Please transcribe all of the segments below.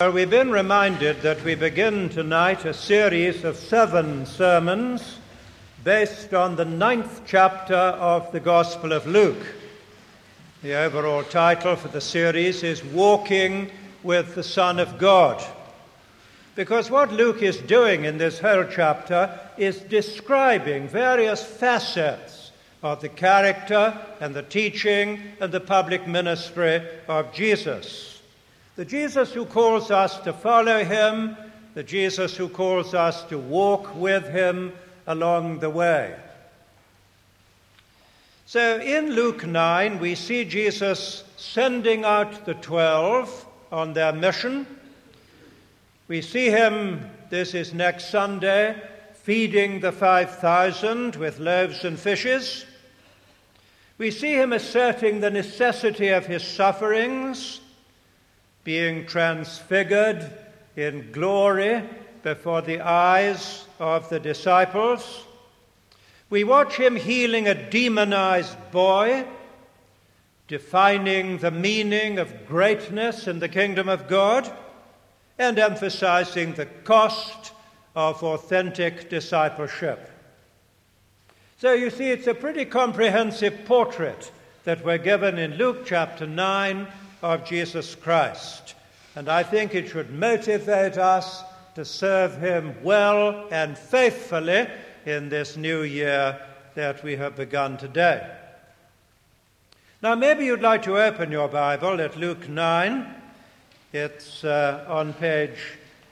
Well, we've been reminded that we begin tonight a series of 7 sermons based on the 9th chapter of the Gospel of Luke. The overall title for the series is Walking with the Son of God. Because what Luke is doing in this whole chapter is describing various facets of the character and the teaching and the public ministry of Jesus. The Jesus who calls us to follow him, the Jesus who calls us to walk with him along the way. So in Luke 9, we see Jesus sending out the 12 on their mission. We see him, this is next Sunday, feeding the 5,000 with loaves and fishes. We see him asserting the necessity of his sufferings, being transfigured in glory before the eyes of the disciples. We watch him healing a demonized boy, defining the meaning of greatness in the kingdom of God, and emphasizing the cost of authentic discipleship. So you see, it's a pretty comprehensive portrait that we're given in Luke chapter 9 of Jesus Christ. And I think it should motivate us to serve him well and faithfully in this new year that we have begun today. Now, maybe you'd like to open your Bible at Luke 9. It's on page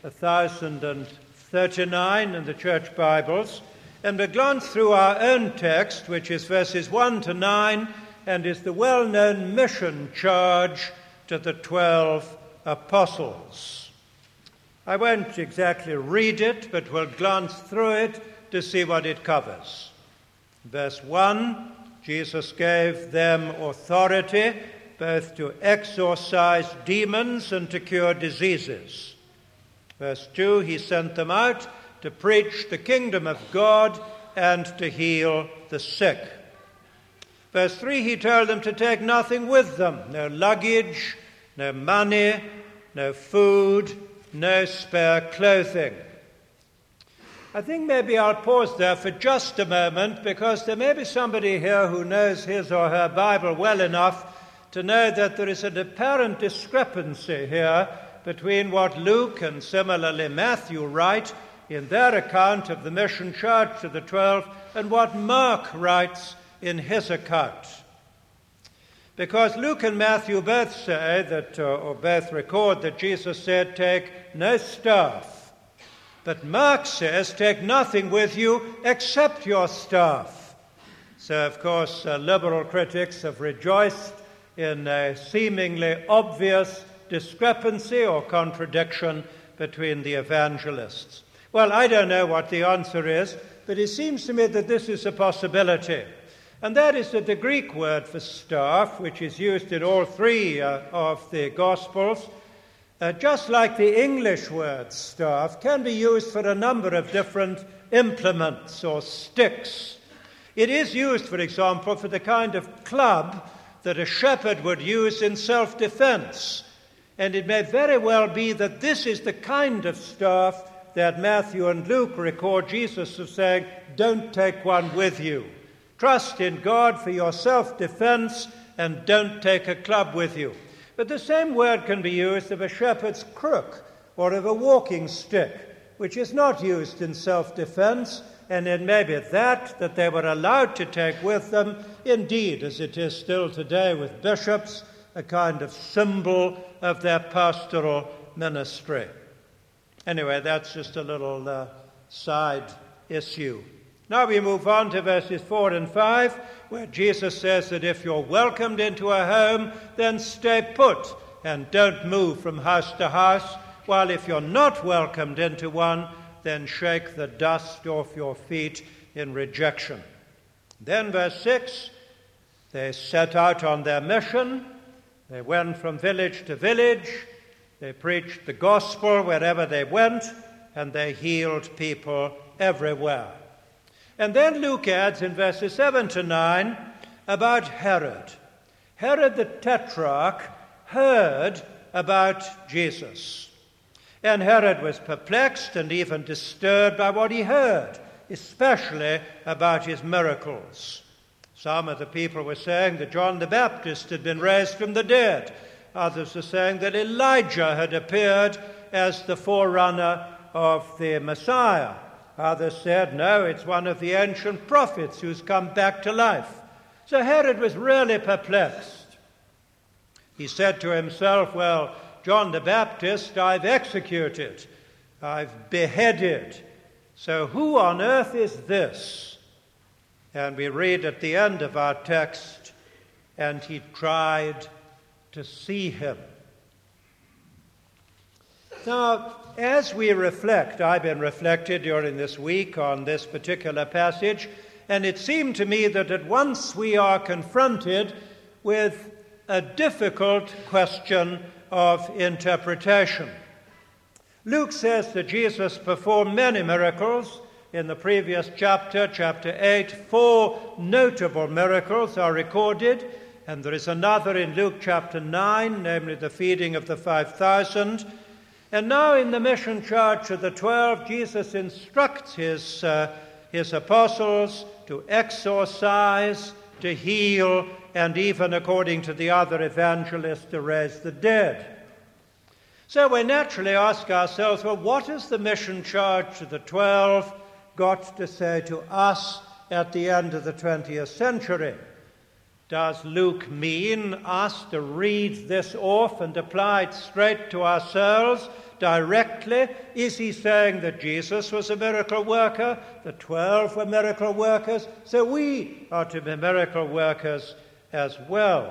1039 in the church Bibles. And we glance through our own text, which is verses 1 to 9, and is the well-known mission charge to the 12 apostles. I won't exactly read it, but we'll glance through it to see what it covers. Verse 1, Jesus gave them authority both to exorcise demons and to cure diseases. Verse 2, he sent them out to preach the kingdom of God and to heal the sick. Verse 3, he told them to take nothing with them, no luggage, no money, no food, no spare clothing. I think maybe I'll pause there for just a moment, because there may be somebody here who knows his or her Bible well enough to know that there is an apparent discrepancy here between what Luke and similarly Matthew write in their account of the mission charge to the 12 and what Mark writes in his account. Because Luke and Matthew both say that, or both record that Jesus said, take no staff. But Mark says, take nothing with you except your staff. So, of course, liberal critics have rejoiced in a seemingly obvious discrepancy or contradiction between the evangelists. Well, I don't know what the answer is, but it seems to me that this is a possibility. And that is that the Greek word for staff, which is used in all 3 of the Gospels, just like the English word staff, can be used for a number of different implements or sticks. It is used, for example, for the kind of club that a shepherd would use in self-defense. And it may very well be that this is the kind of staff that Matthew and Luke record Jesus as saying, don't take one with you. Trust in God for your self-defense and don't take a club with you. But the same word can be used of a shepherd's crook or of a walking stick, which is not used in self-defense, and it may be that they were allowed to take with them, indeed, as it is still today with bishops, a kind of symbol of their pastoral ministry. Anyway, that's just a little side issue. Now we move on to verses 4 and 5, where Jesus says that if you're welcomed into a home, then stay put and don't move from house to house, while if you're not welcomed into one, then shake the dust off your feet in rejection. Then verse 6, they set out on their mission. They went from village to village. They preached the gospel wherever they went, and they healed people everywhere. And then Luke adds in verses 7 to 9 about Herod. Herod the Tetrarch heard about Jesus. And Herod was perplexed and even disturbed by what he heard, especially about his miracles. Some of the people were saying that John the Baptist had been raised from the dead. Others were saying that Elijah had appeared as the forerunner of the Messiah. Others said, no, it's one of the ancient prophets who's come back to life. So Herod was really perplexed. He said to himself, well, John the Baptist I've executed, I've beheaded. So who on earth is this? And we read at the end of our text, and he tried to see him. Now, as we reflect, I've been reflecting during this week on this particular passage, and it seemed to me that at once we are confronted with a difficult question of interpretation. Luke says that Jesus performed many miracles. In the previous chapter, chapter 8, 4 notable miracles are recorded, and there is another in Luke chapter 9, namely the feeding of the 5,000. And now in the mission charge of the 12, Jesus instructs his apostles to exorcise, to heal, and even, according to the other evangelists, to raise the dead. So we naturally ask ourselves, well, what has the mission charge of the 12 got to say to us at the end of the 20th century? Does Luke mean us to read this off and apply it straight to ourselves directly? Is he saying that Jesus was a miracle worker, the 12 were miracle workers, so we are to be miracle workers as well?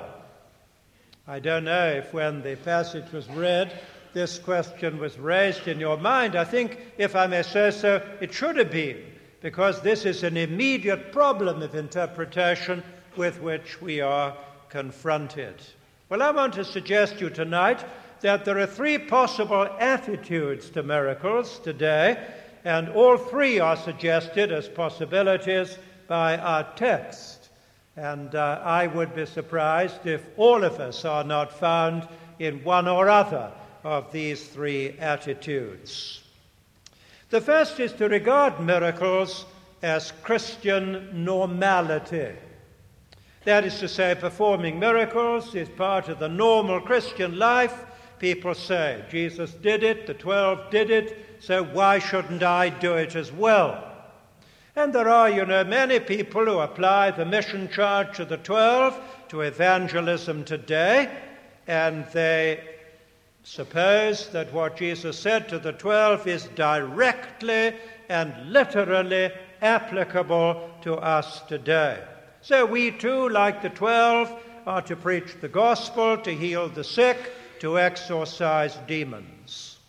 I don't know if when the passage was read, this question was raised in your mind. I think, if I may say so, it should have been, because this is an immediate problem of interpretation with which we are confronted. Well, I want to suggest to you tonight that there are 3 possible attitudes to miracles today, and all 3 are suggested as possibilities by our text. And I would be surprised if all of us are not found in one or other of these 3 attitudes. The first is to regard miracles as Christian normality. That is to say, performing miracles is part of the normal Christian life. People say, Jesus did it, the 12 did it, so why shouldn't I do it as well? And there are, many people who apply the mission charge of the 12 to evangelism today, and they suppose that what Jesus said to the 12 is directly and literally applicable to us today. So we too, like the 12, are to preach the gospel, to heal the sick, to exorcise demons.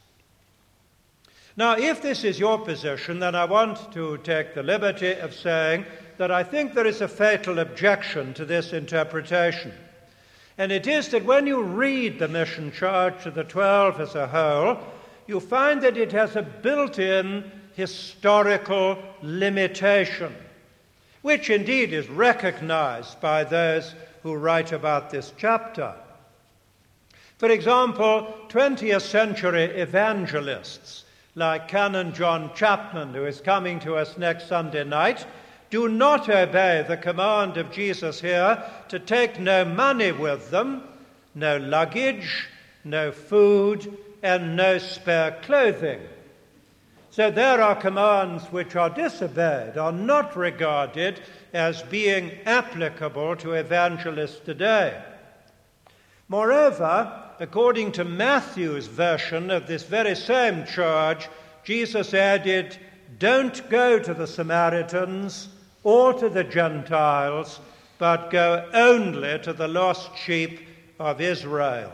Now, if this is your position, then I want to take the liberty of saying that I think there is a fatal objection to this interpretation. And it is that when you read the mission charge of the 12 as a whole, you find that it has a built-in historical limitation, which indeed is recognized by those who write about this chapter. For example, 20th century evangelists like Canon John Chapman, who is coming to us next Sunday night, do not obey the command of Jesus here to take no money with them, no luggage, no food, and no spare clothing. So there are commands which are disobeyed, are not regarded as being applicable to evangelists today. Moreover, according to Matthew's version of this very same charge, Jesus added, "Don't go to the Samaritans or to the Gentiles, but go only to the lost sheep of Israel."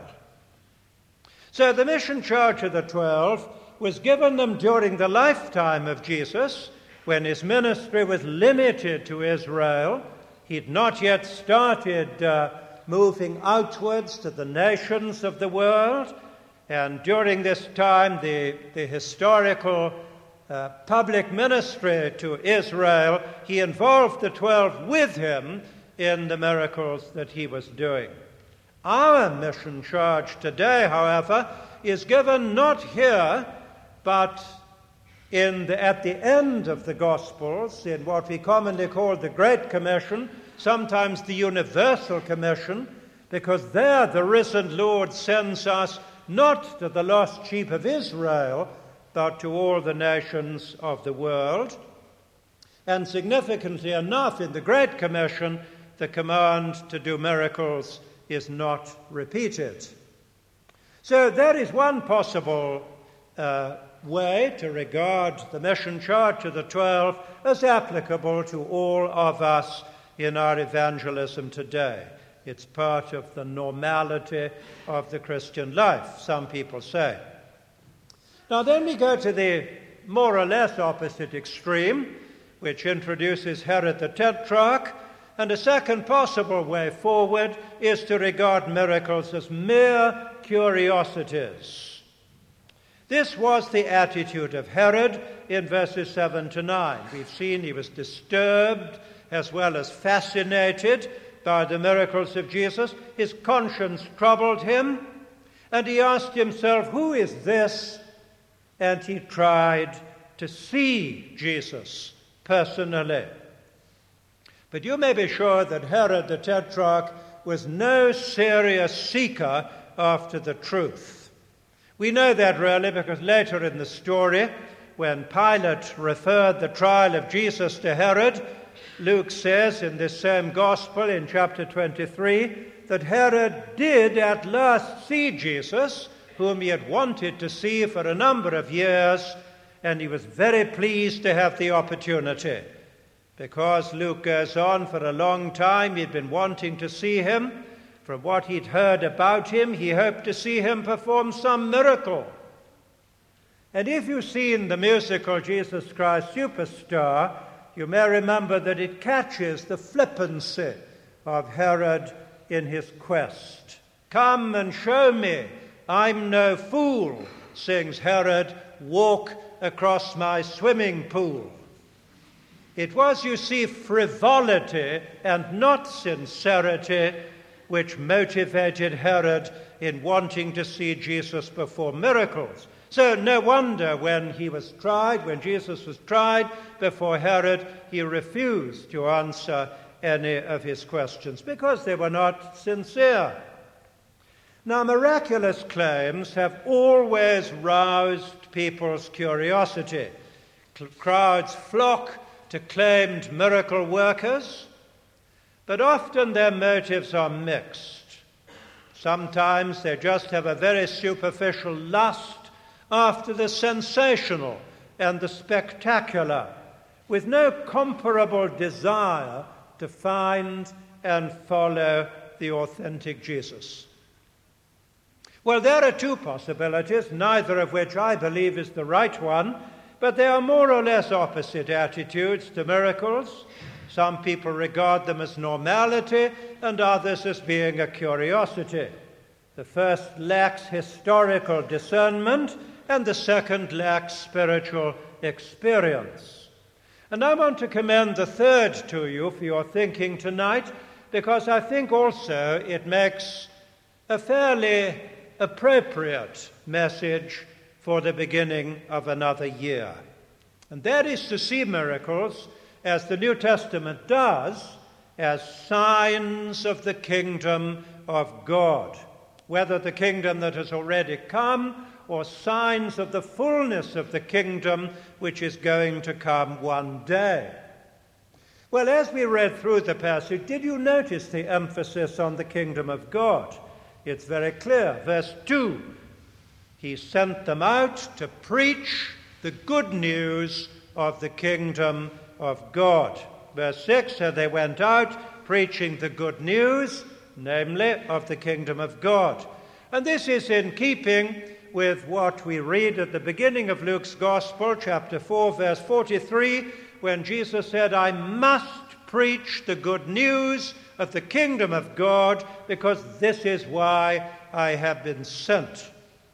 So the mission charge of the 12 was given them during the lifetime of Jesus, when his ministry was limited to Israel. He'd not yet started moving outwards to the nations of the world. And during this time, the historical public ministry to Israel, he involved the 12 with him in the miracles that he was doing. Our mission charge today, however, is given not here but at the end of the Gospels, in what we commonly call the Great Commission, sometimes the Universal Commission, because there the risen Lord sends us not to the lost sheep of Israel, but to all the nations of the world. And significantly enough, in the Great Commission, the command to do miracles is not repeated. So there is one possible way to regard the mission charge of the 12 as applicable to all of us in our evangelism today. It's part of the normality of the Christian life, some people say. Now then we go to the more or less opposite extreme, which introduces Herod the Tetrarch, and a second possible way forward is to regard miracles as mere curiosities. This was the attitude of Herod in verses 7 to 9. We've seen he was disturbed as well as fascinated by the miracles of Jesus. His conscience troubled him, and he asked himself, "Who is this?" And he tried to see Jesus personally. But you may be sure that Herod the Tetrarch was no serious seeker after the truth. We know that really because later in the story, when Pilate referred the trial of Jesus to Herod, Luke says in this same gospel in chapter 23 that Herod did at last see Jesus, whom he had wanted to see for a number of years, and he was very pleased to have the opportunity. Because Luke goes on, for a long time he'd been wanting to see him. From what he'd heard about him, he hoped to see him perform some miracle. And if you've seen the musical Jesus Christ Superstar, you may remember that it catches the flippancy of Herod in his quest. "Come and show me, I'm no fool," sings Herod, "walk across my swimming pool." It was, you see, frivolity and not sincerity which motivated Herod in wanting to see Jesus perform miracles. So no wonder when Jesus was tried before Herod, he refused to answer any of his questions because they were not sincere. Now, miraculous claims have always roused people's curiosity. Crowds flock to claimed miracle workers, but often their motives are mixed. Sometimes they just have a very superficial lust after the sensational and the spectacular, with no comparable desire to find and follow the authentic Jesus. Well, there are two possibilities, neither of which I believe is the right one, but they are more or less opposite attitudes to miracles. Some people regard them as normality and others as being a curiosity. The first lacks historical discernment and the second lacks spiritual experience. And I want to commend the third to you for your thinking tonight, because I think also it makes a fairly appropriate message for the beginning of another year. And that is to see miracles, as the New Testament does, as signs of the kingdom of God, whether the kingdom that has already come or signs of the fullness of the kingdom which is going to come one day. Well, as we read through the passage, did you notice the emphasis on the kingdom of God? It's very clear. Verse 2, he sent them out to preach the good news of the kingdom of God. Verse 6, so they went out preaching the good news, namely of the kingdom of God. And this is in keeping with what we read at the beginning of Luke's Gospel, chapter 4, verse 43, when Jesus said, I must preach the good news of the kingdom of God, because this is why I have been sent.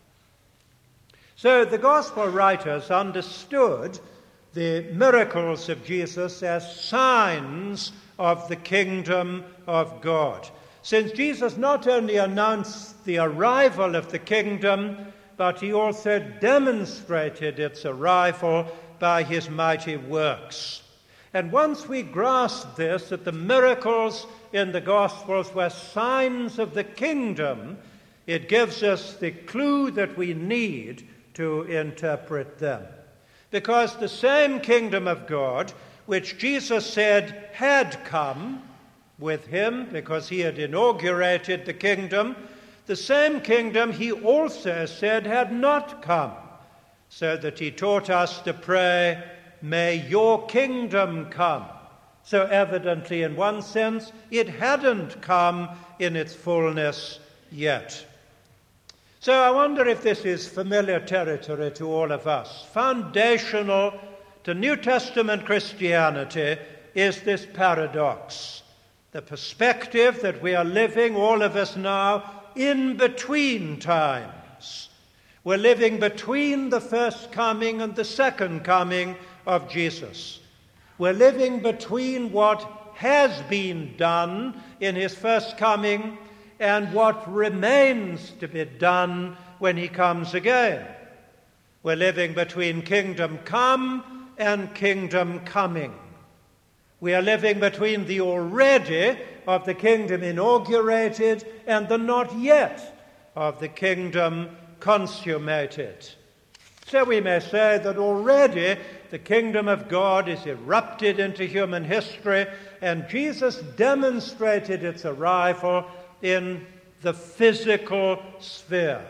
So the Gospel writers understood the miracles of Jesus as signs of the kingdom of God. Since Jesus not only announced the arrival of the kingdom, but he also demonstrated its arrival by his mighty works. And once we grasp this, that the miracles in the Gospels were signs of the kingdom, it gives us the clue that we need to interpret them. Because the same kingdom of God, which Jesus said had come with him, because he had inaugurated the kingdom, the same kingdom he also said had not come, so that he taught us to pray, "May your kingdom come." So evidently, in one sense, it hadn't come in its fullness yet. So I wonder if this is familiar territory to all of us. Foundational to New Testament Christianity is this paradox, the perspective that we are living, all of us now, in between times. We're living between the first coming and the second coming of Jesus. We're living between what has been done in his first coming and what remains to be done when he comes again. We're living between kingdom come and kingdom coming. We are living between the already of the kingdom inaugurated and the not yet of the kingdom consummated. So we may say that already the kingdom of God is erupted into human history, and Jesus demonstrated its arrival in the physical sphere.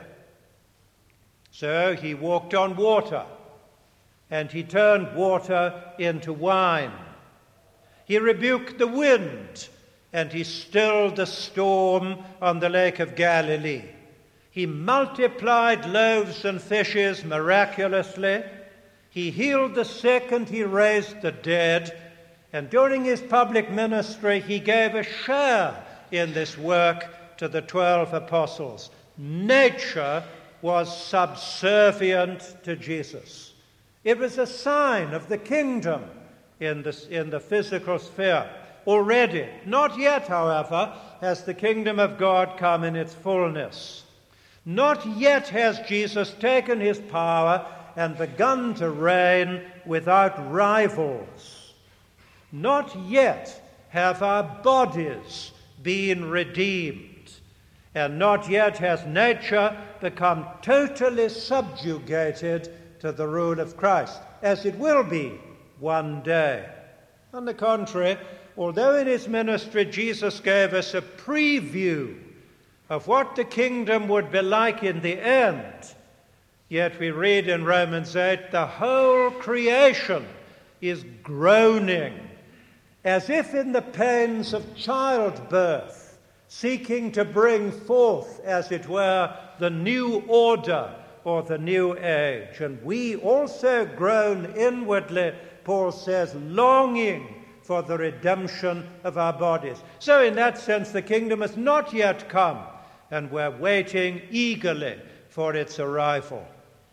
So he walked on water, and he turned water into wine. He rebuked the wind, and he stilled the storm on the Lake of Galilee. He multiplied loaves and fishes miraculously. He healed the sick and he raised the dead. And during his public ministry, he gave a share in this work to the 12 apostles. Nature was subservient to Jesus. It was a sign of the kingdom in the physical sphere. Already, not yet, however, has the kingdom of God come in its fullness. Not yet has Jesus taken his power and begun to reign without rivals. Not yet have our bodies been redeemed, and not yet has nature become totally subjugated to the rule of Christ, as it will be one day. On the contrary, although in his ministry Jesus gave us a preview of what the kingdom would be like in the end, yet we read in Romans 8, the whole creation is groaning, as if in the pains of childbirth, seeking to bring forth, as it were, the new order or the new age. And we also groan inwardly, Paul says, longing for the redemption of our bodies. So in that sense, the kingdom has not yet come, and we're waiting eagerly for its arrival.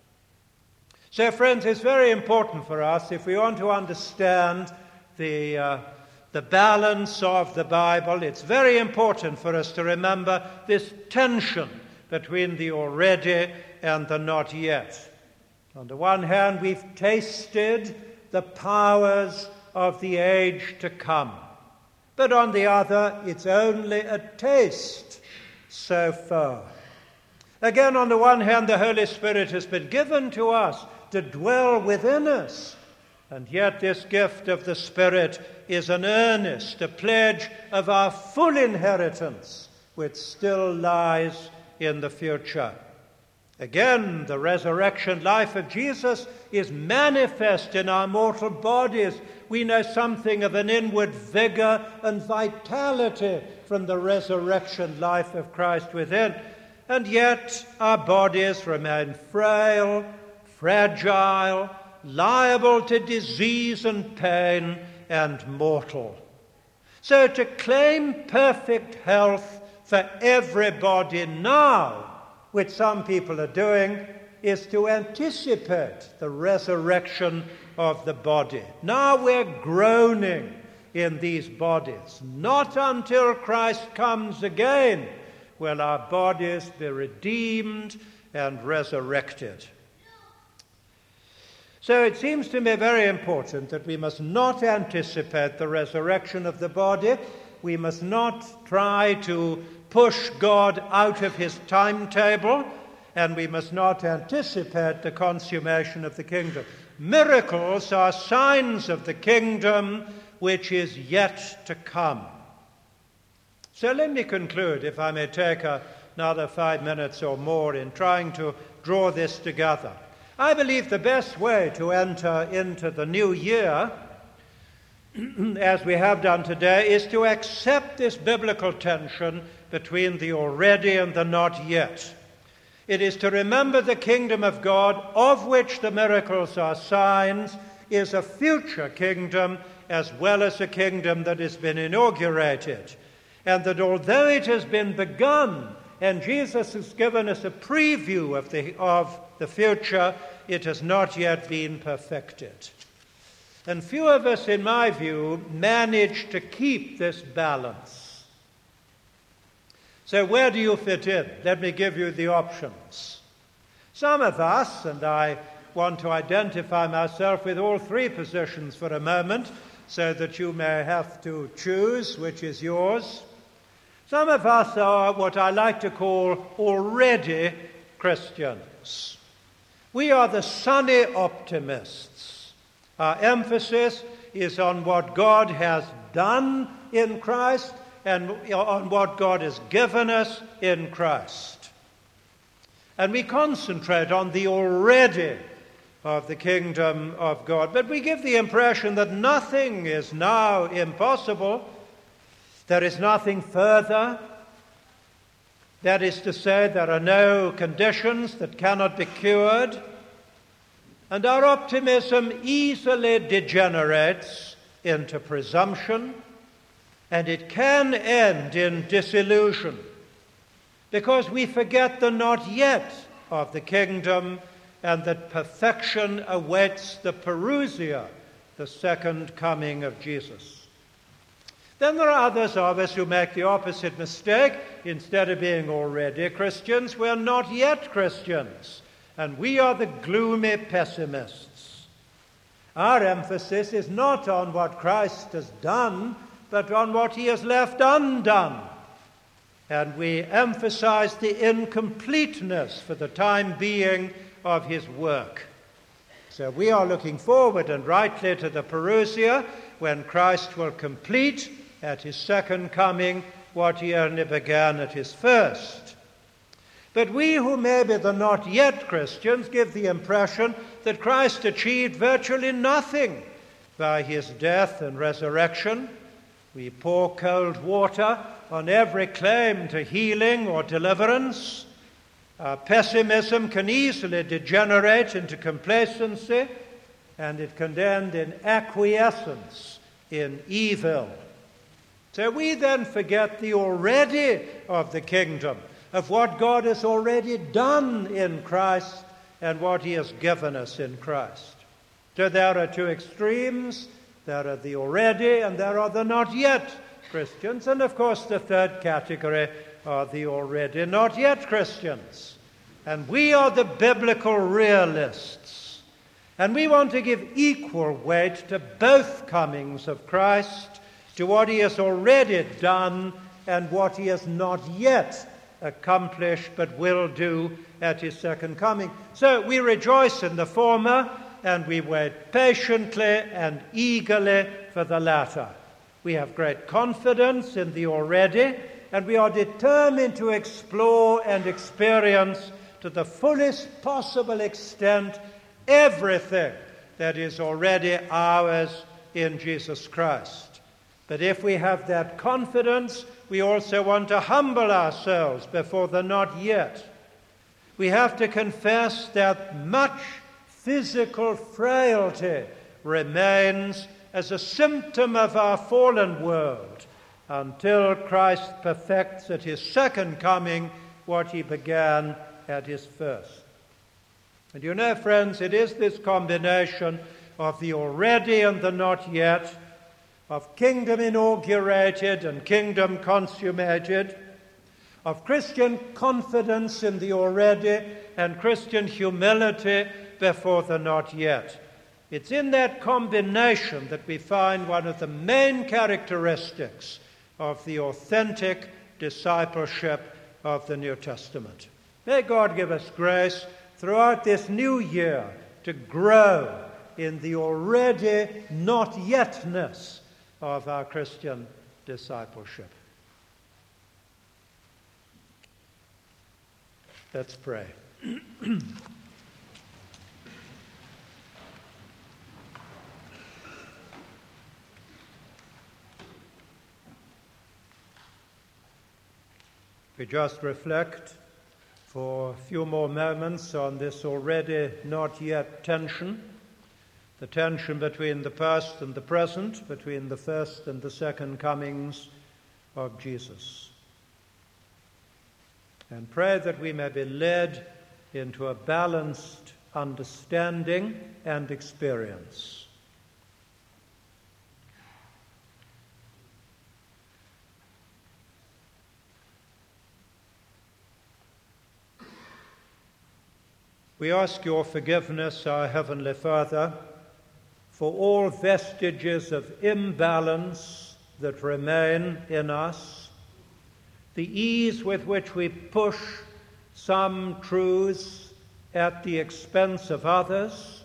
So, friends, it's very important for us, if we want to understand the balance of the Bible, it's very important for us to remember this tension between the already and the not yet. On the one hand, we've tasted the powers of the age to come. But on the other, it's only a taste so far. Again, on the one hand, the Holy Spirit has been given to us to dwell within us. And yet this gift of the Spirit is an earnest, a pledge of our full inheritance, which still lies in the future. Again, the resurrection life of Jesus is manifest in our mortal bodies. We know something of an inward vigor and vitality from the resurrection life of Christ within. And yet our bodies remain frail, fragile, liable to disease and pain, and mortal. So to claim perfect health for everybody now, which some people are doing, is to anticipate the resurrection of the body. Now we're groaning in these bodies. Not until Christ comes again will our bodies be redeemed and resurrected. So it seems to me very important that we must not anticipate the resurrection of the body. We must not try to push God out of his timetable, and we must not anticipate the consummation of the kingdom. Miracles are signs of the kingdom which is yet to come. So let me conclude, if I may take another 5 minutes or more in trying to draw this together. I believe the best way to enter into the new year, as we have done today, is to accept this biblical tension between the already and the not yet. It is to remember the kingdom of God, of which the miracles are signs, is a future kingdom as well as a kingdom that has been inaugurated. And that although it has been begun, and Jesus has given us a preview of the future, it has not yet been perfected. And few of us, in my view, manage to keep this balance. So where do you fit in? Let me give you the options. Some of us, and I want to identify myself with all three positions for a moment, so that you may have to choose which is yours. Some of us are what I like to call already Christians. We are the sunny optimists. Our emphasis is on what God has done in Christ and on what God has given us in Christ. And we concentrate on the already of the kingdom of God. But we give the impression that nothing is now impossible. There is nothing further. That is to say, there are no conditions that cannot be cured. And our optimism easily degenerates into presumption, and it can end in disillusion, because we forget the not yet of the kingdom, and that perfection awaits the parousia, the second coming of Jesus. Then there are others of us who make the opposite mistake. Instead of being already Christians, we're not yet Christians. And we are the gloomy pessimists. Our emphasis is not on what Christ has done, but on what he has left undone. And we emphasize the incompleteness for the time being of his work. So we are looking forward, and rightly, to the parousia, when Christ will complete at his second coming what he only began at his first. But we who may be the not yet Christians give the impression that Christ achieved virtually nothing by his death and resurrection. We pour cold water on every claim to healing or deliverance. Our pessimism can easily degenerate into complacency, and it can end in acquiescence in evil. So we then forget the already of the kingdom, of what God has already done in Christ and what he has given us in Christ. So there are two extremes. There are the already and there are the not yet Christians. And of course the third category are the already not yet Christians. And we are the biblical realists. And we want to give equal weight to both comings of Christ, to what he has already done and what he has not yet accomplished but will do at his second coming. So we rejoice in the former, and we wait patiently and eagerly for the latter. We have great confidence in the already, and we are determined to explore and experience to the fullest possible extent everything that is already ours in Jesus Christ. But if we have that confidence, we also want to humble ourselves before the not yet. We have to confess that much physical frailty remains as a symptom of our fallen world until Christ perfects at his second coming what he began at his first. And you know, friends, it is this combination of the already and the not yet, of kingdom inaugurated and kingdom consummated, of Christian confidence in the already and Christian humility before the not yet. It's in that combination that we find one of the main characteristics of the authentic discipleship of the New Testament. May God give us grace throughout this new year to grow in the already not yetness of our Christian discipleship. Let's pray. We just reflect for a few more moments on this already not yet tension, the tension between the past and the present, between the first and the second comings of Jesus. And pray that we may be led into a balanced understanding and experience. We ask your forgiveness, our Heavenly Father, for all vestiges of imbalance that remain in us, the ease with which we push some truths at the expense of others,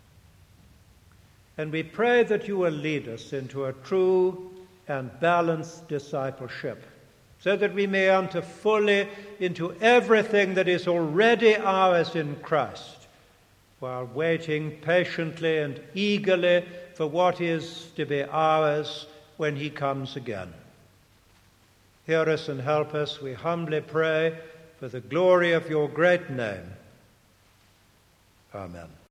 and we pray that you will lead us into a true and balanced discipleship, so that we may enter fully into everything that is already ours in Christ, while waiting patiently and eagerly for what is to be ours when he comes again. Hear us and help us, we humbly pray, for the glory of your great name. Amen.